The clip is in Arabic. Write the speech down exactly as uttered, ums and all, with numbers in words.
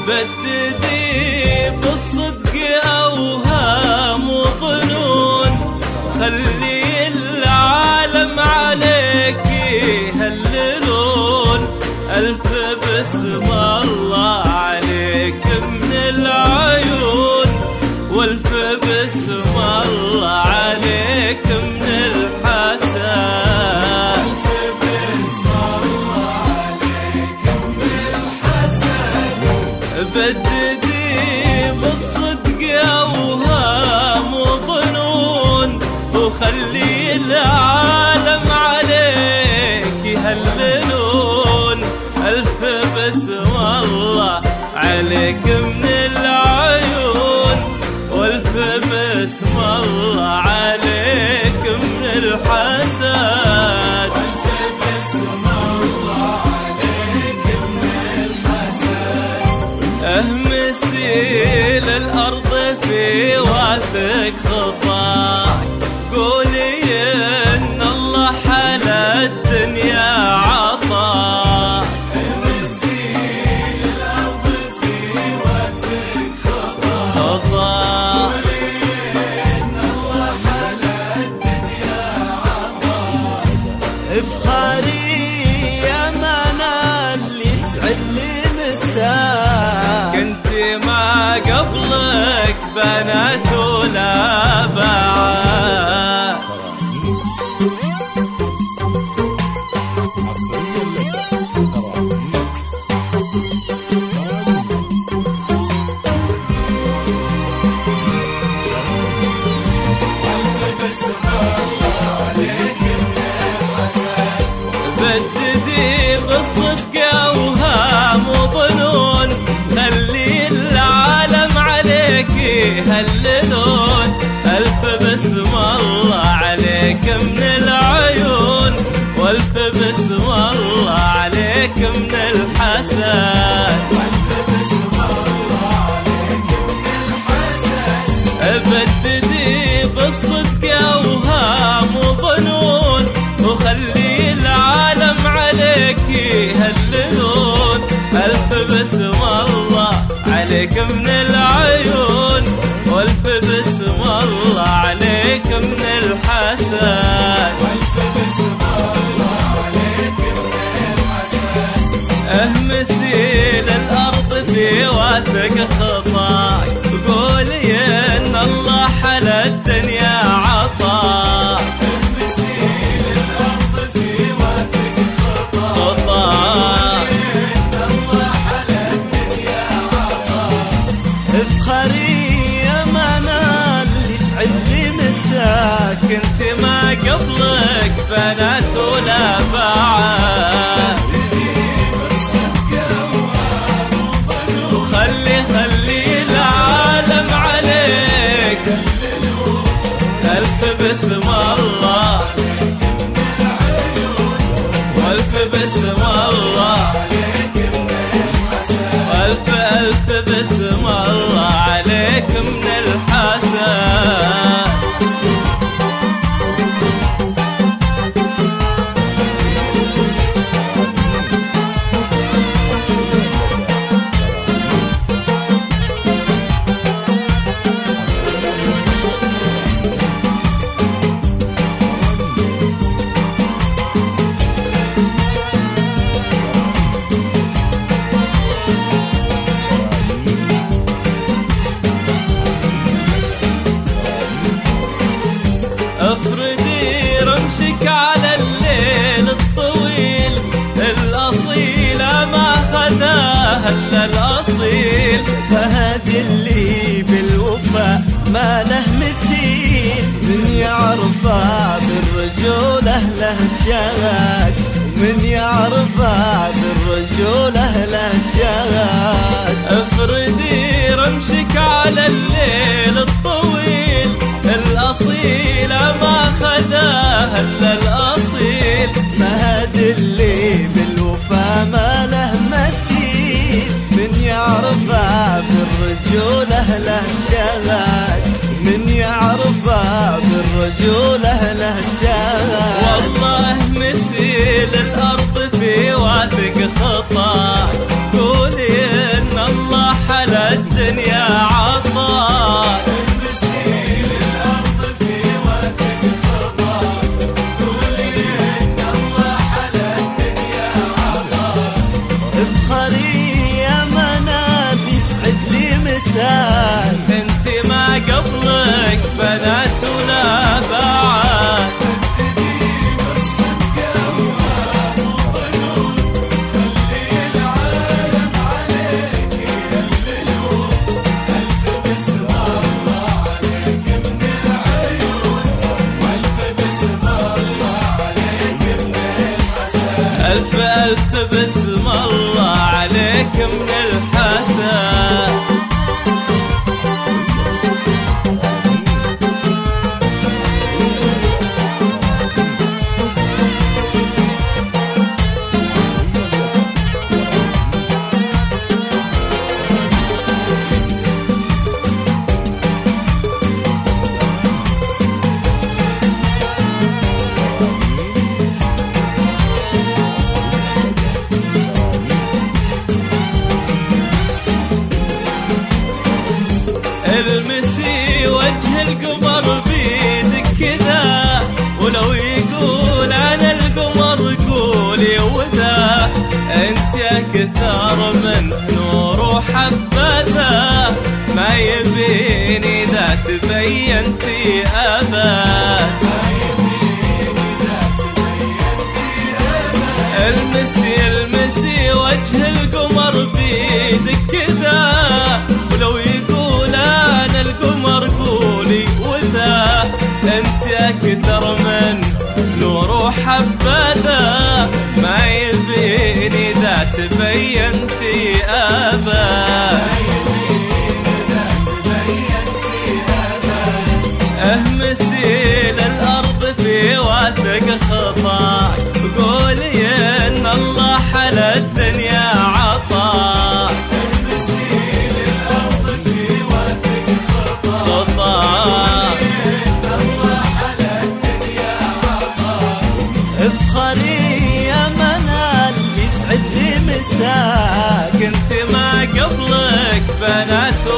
بددي بالصدق أوهام وظنون، خلي العالم عليك يهللون. ألف بسم الله عليك من العيون، والف بسم الله عليك من الحسن. بددي بالصدق أوهام وظنون، وخلي العالم عليك يهللون. ألف بسم الله عليك من العيون، والف بسم الله عليك من الحسد. اهمسي للأرض في واثق خطاك، قولي إن الله حلا الدنيا عطاك. اهمسي للأرض في واثق خطاك، قولي إن الله حلا الدنيا عطاك. افخاري يا منال يسعد لي مساك، كنت ما قبلك بنات ولا بعد. بددي بالصدق أوهام وظنون، خلي العالم عليك يهللون. ألف بسم الله عليك من العيون، والف بسم الله عليك من الحسد. بددي بالصدق أوهام وظنون، وخلي العالم عليك يهللون. ألف بسم الله عليك من العيون، والف بسم الله عليك من الحسد. اهمسي للأرض في واثق خطاك، قولي إن الله حلا الدنيا عطاك. اهمسي للأرض في واثق خطاك، إن الله حلا الدنيا عطاك. افخاري يا منال يسعد لي مساك، كنت ما قبلك بنات ولا بعد. خلي خلي العالم عليك، ألف بسم الله، والف بسم الله، ألف ألف بسم الله عليك من الحسن. افردي رمشك على الليل الطويل، الأصيلة ما خذاها إلا الأصيل. فهد اللي بالوفا ما له مثيل، من يعرفه بالرجولة له الشغاد، من يعرفه بالرجولة له الشغاد. افردي رمشك على الليل الطويل، الأصيلة ما خذاها إلا الأصيل. فهد اللي بالوفا ما له مثيل، من يعرفه بالرجولة له الشغاد، من يعرفه بالرجولة له الشغاد. والله مسيل الأرض في واثق خطاك، قولي إن الله ألف ألف بسم الله عليك من الحسن. المسي وجه القمر بيدك كذا، ولو يقول انا القمر قولي وذا، انت اكثر من نور وحبذا، ما يبيني ذا تبينتي ابد. المسي المسي وجه القمر بيدك كذا، ولو يقول انا القمر قولي وذا، انت اكثر من نور وحبذا، ما يبيني ذا تبينتي ابد. اهمسي للارض في وادق خطاك، قولي ان الله حلى الدنيا عطاك. اهمسي للارض في وادق خطاك، ان الله حلى الدنيا عطاك. افخري يا منال يسعد لي مساك، انت ما قبلك بنات